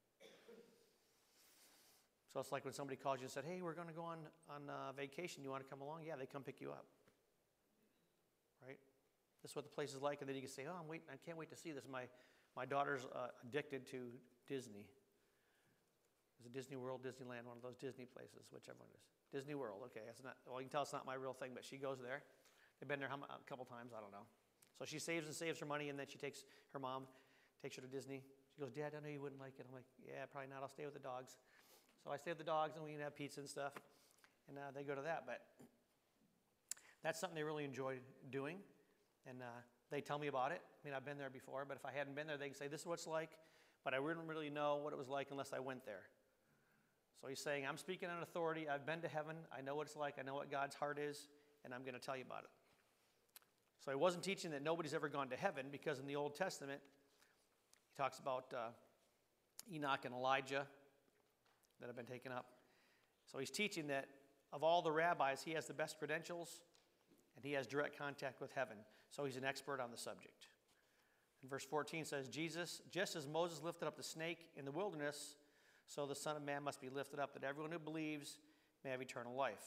Speaker 13: So it's like when somebody calls you and said, hey, we're going to go on, on uh, vacation, you want to come along? Yeah, they come pick you up, right? This is what the place is like, and then you can say, oh, I'm waiting, I can't wait to see this. My, my daughter's uh, addicted to Disney. Is it Disney World, Disneyland, one of those Disney places, whichever one it is. Disney World, okay. It's not, well, you can tell it's not my real thing, but she goes there. They've been there how, a couple times, I don't know. So she saves and saves her money, and then she takes her mom, takes her to Disney. She goes, Dad, I know you wouldn't like it. I'm like, yeah, probably not. I'll stay with the dogs. So I stay with the dogs, and we can have pizza and stuff, and uh, they go to that. But that's something they really enjoy doing, and uh, they tell me about it. I mean, I've been there before, but if I hadn't been there, they can say, this is what it's like, but I wouldn't really know what it was like unless I went there. So he's saying, I'm speaking on authority. I've been to heaven. I know what it's like. I know what God's heart is, and I'm going to tell you about it. So he wasn't teaching that nobody's ever gone to heaven, because in the Old Testament, he talks about uh, Enoch and Elijah that have been taken up. So he's teaching that of all the rabbis, he has the best credentials, and he has direct contact with heaven. So he's an expert on the subject. And verse fourteen says, Jesus, just as Moses lifted up the snake in the wilderness, so the Son of Man must be lifted up, that everyone who believes may have eternal life.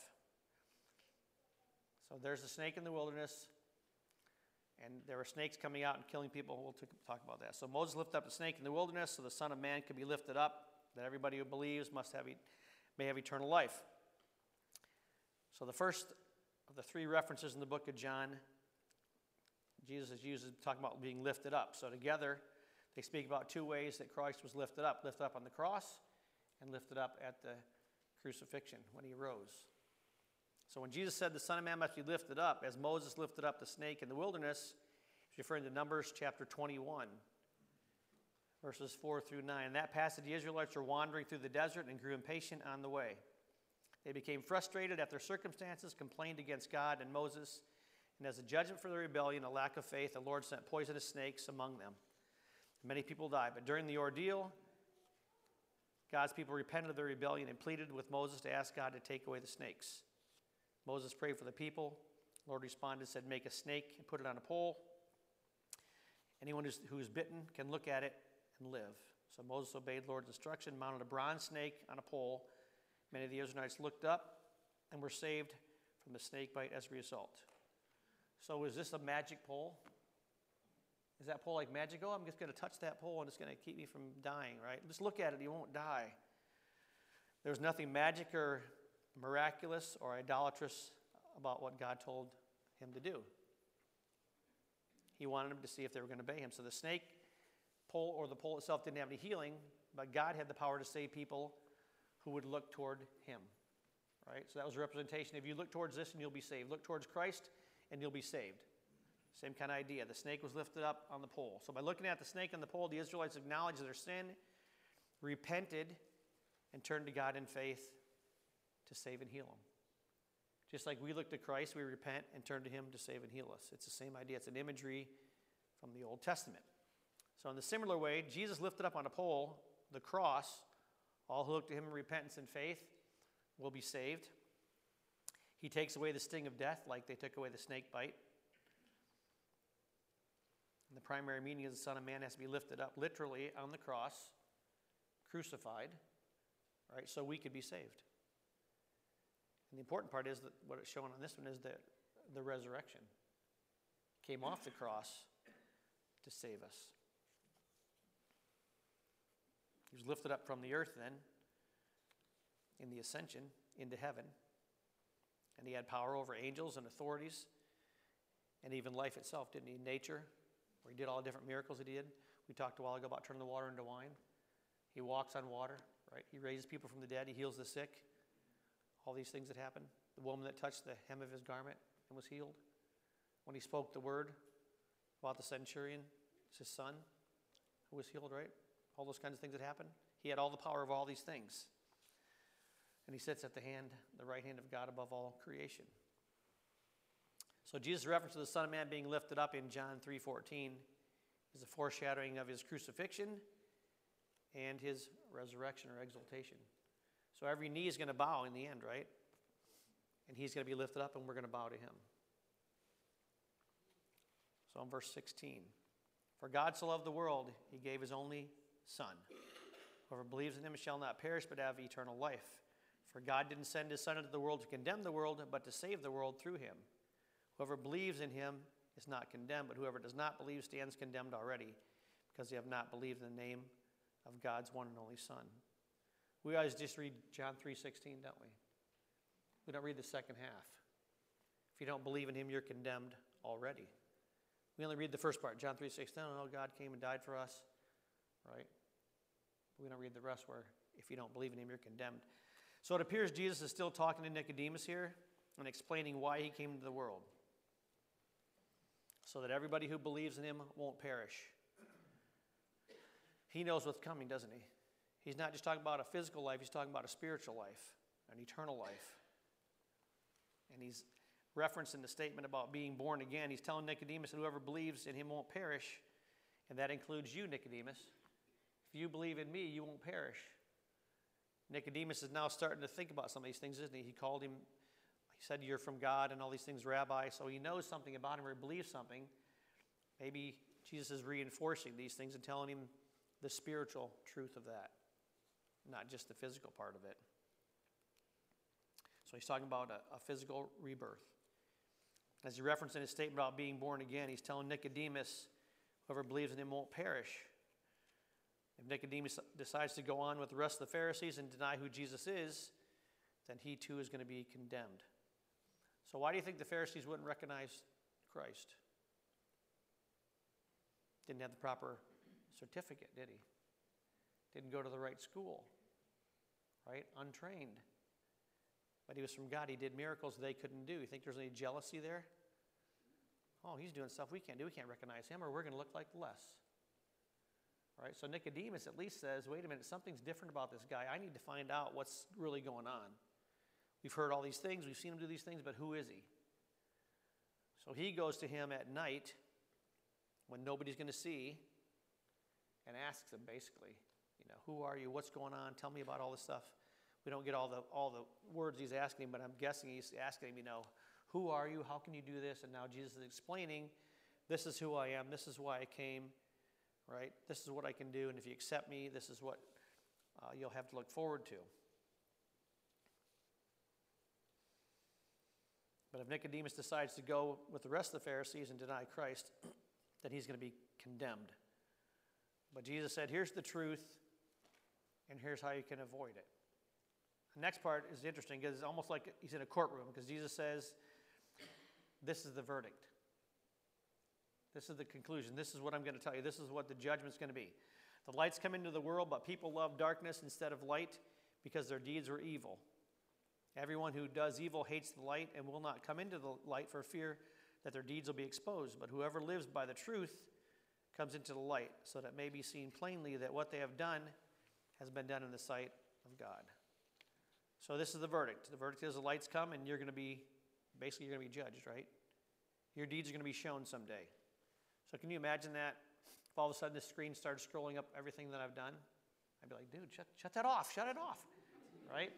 Speaker 13: So there's a snake in the wilderness, and there were snakes coming out and killing people. We'll t- talk about that. So Moses lifted up the snake in the wilderness, so the Son of Man could be lifted up, that everybody who believes must have e- may have eternal life. So the first of the three references in the book of John Jesus is used talking about being lifted up. So together, they speak about two ways that Christ was lifted up. Lifted up on the cross and lifted up at the crucifixion when he rose. So when Jesus said the Son of Man must be lifted up, as Moses lifted up the snake in the wilderness, he's referring to Numbers chapter twenty-one, verses four through nine. In that passage, the Israelites were wandering through the desert and grew impatient on the way. They became frustrated at their circumstances, complained against God and Moses, and as a judgment for their rebellion, a lack of faith, the Lord sent poisonous snakes among them. Many people died, but during the ordeal, God's people repented of their rebellion and pleaded with Moses to ask God to take away the snakes. Moses prayed for the people. The Lord responded and said, make a snake and put it on a pole. Anyone who's, who's bitten can look at it and live. So Moses obeyed the Lord's instruction, mounted a bronze snake on a pole. Many of the Israelites looked up and were saved from the snake bite as a result. So is this a magic pole? Is that pole like magic? Oh, I'm just going to touch that pole and it's going to keep me from dying, right? Just look at it, you won't die. There's nothing magic or miraculous or idolatrous about what God told him to do. He wanted them to see if they were going to obey him. So the snake pole or the pole itself didn't have any healing, but God had the power to save people who would look toward him, right? So that was a representation. If you look towards this and you'll be saved. Look towards Christ and you'll be saved. Same kind of idea. The snake was lifted up on the pole. So by looking at the snake on the pole, the Israelites acknowledged their sin, repented, and turned to God in faith to save and heal them. Just like we look to Christ, we repent and turn to him to save and heal us. It's the same idea. It's an imagery from the Old Testament. So in the similar way, Jesus lifted up on a pole, the cross. All who look to him in repentance and faith will be saved. He takes away the sting of death like they took away the snake bite. And the primary meaning is the Son of Man has to be lifted up literally on the cross, crucified, right, so we could be saved. And the important part is that what it's showing on this one is that the resurrection came off the cross to save us. He was lifted up from the earth then, in the ascension, into heaven. And he had power over angels and authorities, and even life itself, didn't he? Nature, where he did all the different miracles that he did. We talked a while ago about turning the water into wine. He walks on water, right? He raises people from the dead. He heals the sick. All these things that happen. The woman that touched the hem of his garment and was healed. When he spoke the word about the centurion, it's his son who was healed, right? All those kinds of things that happen. He had all the power of all these things. And he sits at the hand, the right hand of God above all creation. So Jesus' reference to the Son of Man being lifted up in John three fourteen is a foreshadowing of his crucifixion and his resurrection or exaltation. So every knee is going to bow in the end, right? And he's going to be lifted up and we're going to bow to him. So in verse sixteen, for God so loved the world, he gave his only Son. Whoever believes in him shall not perish but have eternal life. For God didn't send his Son into the world to condemn the world, but to save the world through him. Whoever believes in him is not condemned, but whoever does not believe stands condemned already, because they have not believed in the name of God's one and only Son. We always just read John three sixteen, don't we? We don't read the second half. If you don't believe in him, you're condemned already. We only read the first part, John three sixteen. Oh, God came and died for us, right? We don't read the rest where if you don't believe in him, you're condemned. So it appears Jesus is still talking to Nicodemus here and explaining why he came into the world. So that everybody who believes in him won't perish. He knows what's coming, doesn't he? He's not just talking about a physical life, he's talking about a spiritual life, an eternal life. And he's referencing the statement about being born again. He's telling Nicodemus that whoever believes in him won't perish, and that includes you, Nicodemus. If you believe in me, you won't perish. Nicodemus is now starting to think about some of these things, isn't he? He called him, he said, you're from God and all these things, Rabbi. So he knows something about him or believes something. Maybe Jesus is reinforcing these things and telling him the spiritual truth of that, not just the physical part of it. So he's talking about a, a physical rebirth. As he referenced in his statement about being born again, he's telling Nicodemus, whoever believes in him won't perish. If Nicodemus decides to go on with the rest of the Pharisees and deny who Jesus is, then he too is going to be condemned. So why do you think the Pharisees wouldn't recognize Christ? Didn't have the proper certificate, did he? Didn't go to the right school, right? Untrained. But he was from God. He did miracles they couldn't do. You think there's any jealousy there? Oh, he's doing stuff we can't do. We can't recognize him, or we're going to look like less. Right? So Nicodemus at least says, wait a minute, something's different about this guy. I need to find out what's really going on. We've heard all these things. We've seen him do these things, but who is he? So he goes to him at night when nobody's going to see and asks him basically, you know, who are you? What's going on? Tell me about all this stuff. We don't get all the all the words he's asking him, but I'm guessing he's asking him, you know, who are you? How can you do this? And now Jesus is explaining, this is who I am. This is why I came, right? This is what I can do. And if you accept me, this is what uh, you'll have to look forward to. But if Nicodemus decides to go with the rest of the Pharisees and deny Christ, then he's going to be condemned. But Jesus said, here's the truth, and here's how you can avoid it. The next part is interesting because it's almost like he's in a courtroom, because Jesus says, this is the verdict. This is the conclusion. This is what I'm going to tell you. This is what the judgment's going to be. The light's come into the world, but people love darkness instead of light because their deeds were evil. Everyone who does evil hates the light and will not come into the light for fear that their deeds will be exposed. But whoever lives by the truth comes into the light, so that it may be seen plainly that what they have done has been done in the sight of God. So this is the verdict. The verdict is the light's come, and you're going to be, basically you're going to be judged, right? Your deeds are going to be shown someday. So can you imagine that if all of a sudden the screen started scrolling up everything that I've done? I'd be like, dude, shut, shut that off, shut it off, right?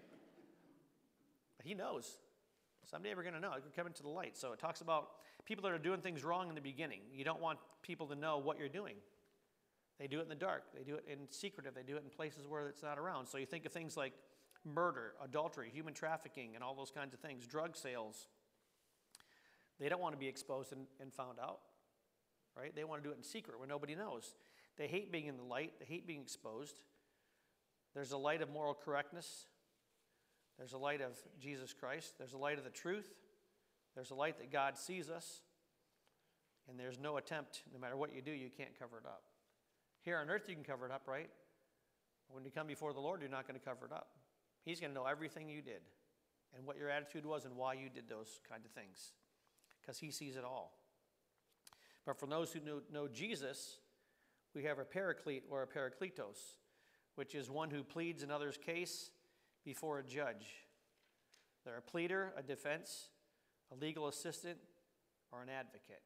Speaker 13: But he knows. Someday we're going to know. It could come into the light. So it talks about people that are doing things wrong in the beginning. You don't want people to know what you're doing. They do it in the dark. They do it in secretive. They do it in places where it's not around. So you think of things like murder, adultery, human trafficking, and all those kinds of things, drug sales. They don't want to be exposed and, and found out, right? They want to do it in secret where nobody knows. They hate being in the light. They hate being exposed. There's a light of moral correctness. There's a light of Jesus Christ. There's a light of the truth. There's a light that God sees us. And there's no attempt, no matter what you do, you can't cover it up. Here on earth, you can cover it up, right? But when you come before the Lord, you're not going to cover it up. He's going to know everything you did and what your attitude was and why you did those kind of things, because he sees it all. But for those who know, know Jesus, we have a paraclete or a parakletos, which is one who pleads another's case before a judge. They're a pleader, a defense, a legal assistant, or an advocate.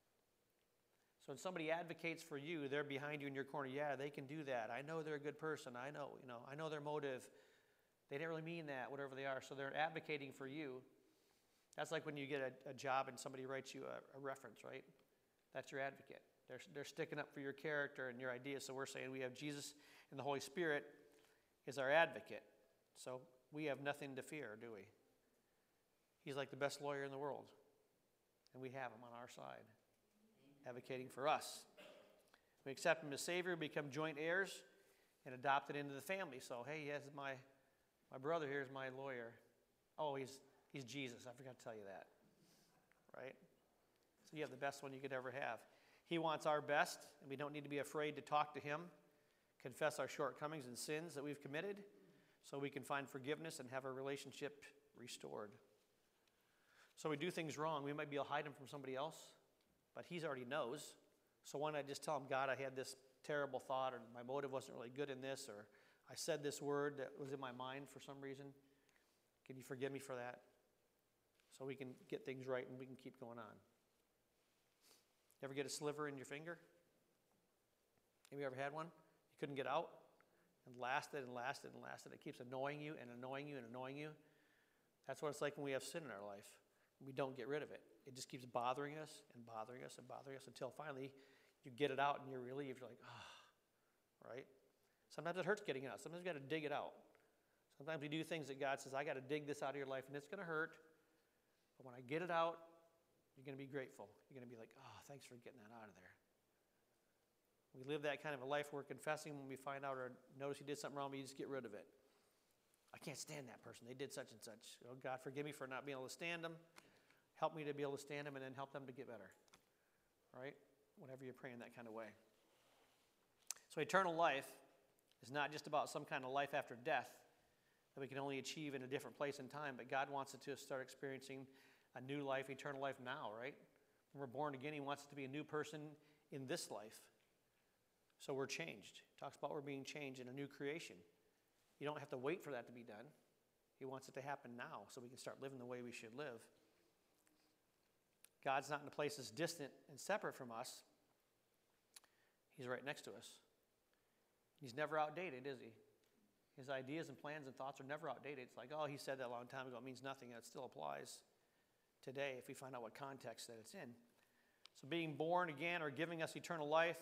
Speaker 13: So when somebody advocates for you, they're behind you in your corner. Yeah, they can do that. I know they're a good person. I know, you know, I know their motive. They didn't really mean that, whatever they are. So they're advocating for you. That's like when you get a, a job and somebody writes you a, a reference, right? That's your advocate. They're, they're sticking up for your character and your ideas. So we're saying we have Jesus and the Holy Spirit is our advocate. So we have nothing to fear, do we? He's like the best lawyer in the world. And we have him on our side, advocating for us. We accept him as Savior, become joint heirs, and adopted into the family. So, hey, yes, my my brother here is my lawyer. Oh, he's he's Jesus. I forgot to tell you that. Right? So you have the best one you could ever have. He wants our best, and we don't need to be afraid to talk to him, confess our shortcomings and sins that we've committed, so we can find forgiveness and have our relationship restored. So we do things wrong. We might be able to hide them from somebody else, but he already knows. So why not just tell him, God, I had this terrible thought, or my motive wasn't really good in this, or I said this word that was in my mind for some reason. Can you forgive me for that? So we can get things right and we can keep going on. You ever get a sliver in your finger? Have you ever had one? You couldn't get out? And lasted and lasted and lasted. It keeps annoying you and annoying you and annoying you. That's what it's like when we have sin in our life. We don't get rid of it. It just keeps bothering us and bothering us and bothering us until finally you get it out and you're relieved. You're like, ah, oh, right? Sometimes it hurts getting it out. Sometimes you got to dig it out. Sometimes we do things that God says, I got to dig this out of your life, and it's going to hurt. But when I get it out, you're going to be grateful. You're going to be like, oh, thanks for getting that out of there. We live that kind of a life where we're confessing when we find out or notice you did something wrong, but you just get rid of it. I can't stand that person. They did such and such. Oh, God, forgive me for not being able to stand them. Help me to be able to stand them and then help them to get better. Right? whenever you're praying that kind of way. So eternal life is not just about some kind of life after death that we can only achieve in a different place and time, but God wants us to start experiencing a new life, eternal life now, right? When we're born again, he wants us to be a new person in this life. So we're changed. He talks about we're being changed in a new creation. You don't have to wait for that to be done. He wants it to happen now so we can start living the way we should live. God's not in a place that's distant and separate from us. He's right next to us. He's never outdated, is he? His ideas and plans and thoughts are never outdated. It's like, oh, he said that a long time ago. It means nothing, and it still applies today if we find out what context that it's in. So being born again or giving us eternal life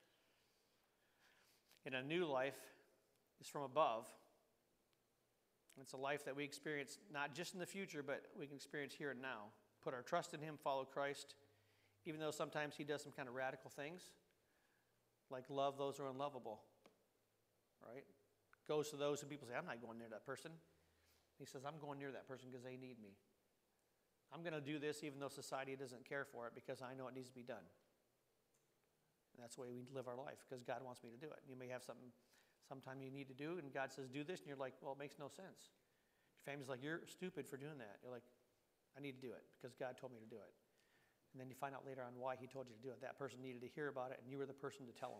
Speaker 13: in a new life is from above. It's a life that we experience not just in the future, but we can experience here and now. Put our trust in him, follow Christ, even though sometimes he does some kind of radical things, like love those who are unlovable, right? Goes to those who people say, I'm not going near that person. He says, I'm going near that person because they need me. I'm going to do this even though society doesn't care for it because I know it needs to be done. And that's the way we live our life because God wants me to do it. You may have something sometime you need to do, and God says, do this, and you're like, well, it makes no sense. Your family's like, you're stupid for doing that. You're like, I need to do it because God told me to do it. And then you find out later on why he told you to do it. That person needed to hear about it, and you were the person to tell them.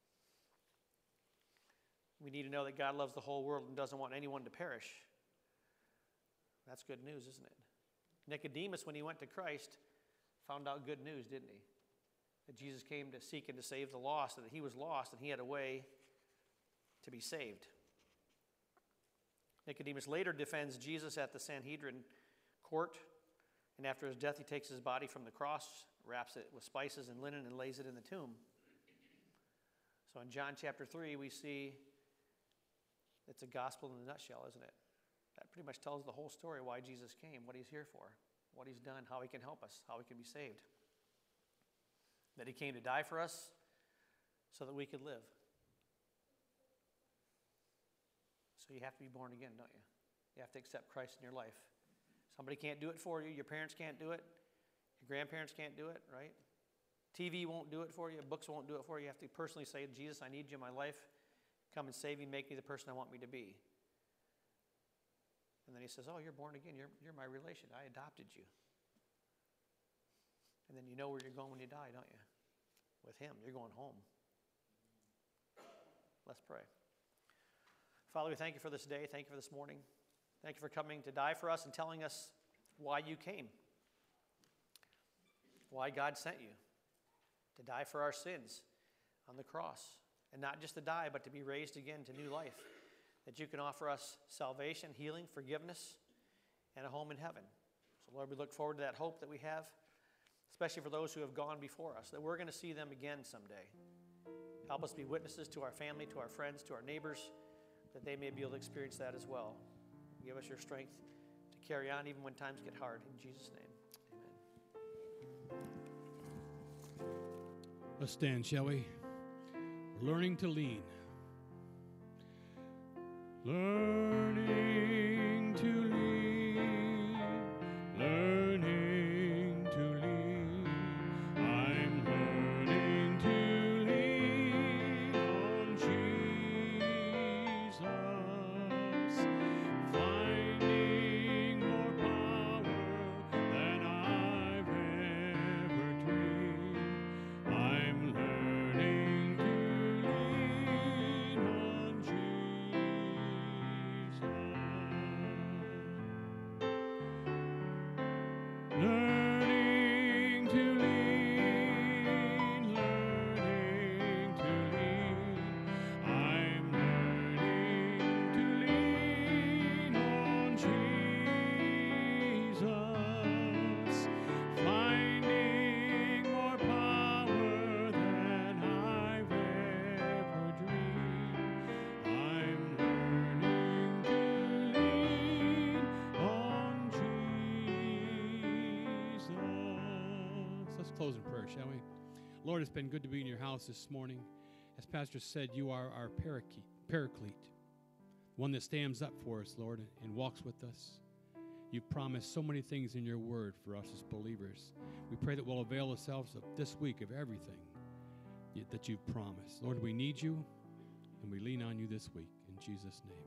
Speaker 13: We need to know that God loves the whole world and doesn't want anyone to perish. That's good news, isn't it? Nicodemus, when he went to Christ, found out good news, didn't he? That Jesus came to seek and to save the lost, and that he was lost, and he had a way to be saved. Nicodemus later defends Jesus at the Sanhedrin court, and after his death, he takes his body from the cross, wraps it with spices and linen, and lays it in the tomb. So in John chapter three, we see it's a gospel in a nutshell, isn't it? That pretty much tells the whole story why Jesus came, what he's here for, what he's done, how he can help us, how we can be saved. That he came to die for us so that we could live. So you have to be born again, don't you? You have to accept Christ in your life. Somebody can't do it for you. Your parents can't do it. Your grandparents can't do it, right? T V won't do it for you. Books won't do it for you. You have to personally say, Jesus, I need you in my life. Come and save me. Make me the person I want me to be. And then he says, oh, you're born again. You're, you're my relation. I adopted you. And then you know where you're going when you die, don't you? With him. You're going home. Let's pray. Father, we thank you for this day. Thank you for this morning. Thank you for coming to die for us and telling us why you came. Why God sent you. To die for our sins on the cross. And not just to die, but to be raised again to new life. That you can offer us salvation, healing, forgiveness, and a home in heaven. So, Lord, we look forward to that hope that we have, especially for those who have gone before us, that we're going to see them again someday. Help us be witnesses to our family, to our friends, to our neighbors, that they may be able to experience that as well. Give us your strength to carry on even when times get hard. In Jesus' name, amen.
Speaker 2: Let's stand, shall we? We're learning to lean.
Speaker 3: Learning to lean, learning to lean. I'm learning to lean on Jesus, finding more power than I've ever dreamed. I'm learning to lean on Jesus. Learning to lean, learning to lean. I'm learning to lean on Jesus, finding more power than I've ever dreamed. I'm learning to lean on Jesus.
Speaker 2: Let's close in prayer, shall we? Lord, it's been good to be in your house this morning. As Pastor said, you are our paraclete, paraclete, one that stands up for us, Lord, and walks with us. You've promised so many things in your word for us as believers. We pray that we'll avail ourselves of this week of everything y- that you've promised. Lord, we need you, and we lean on you this week. In Jesus' name.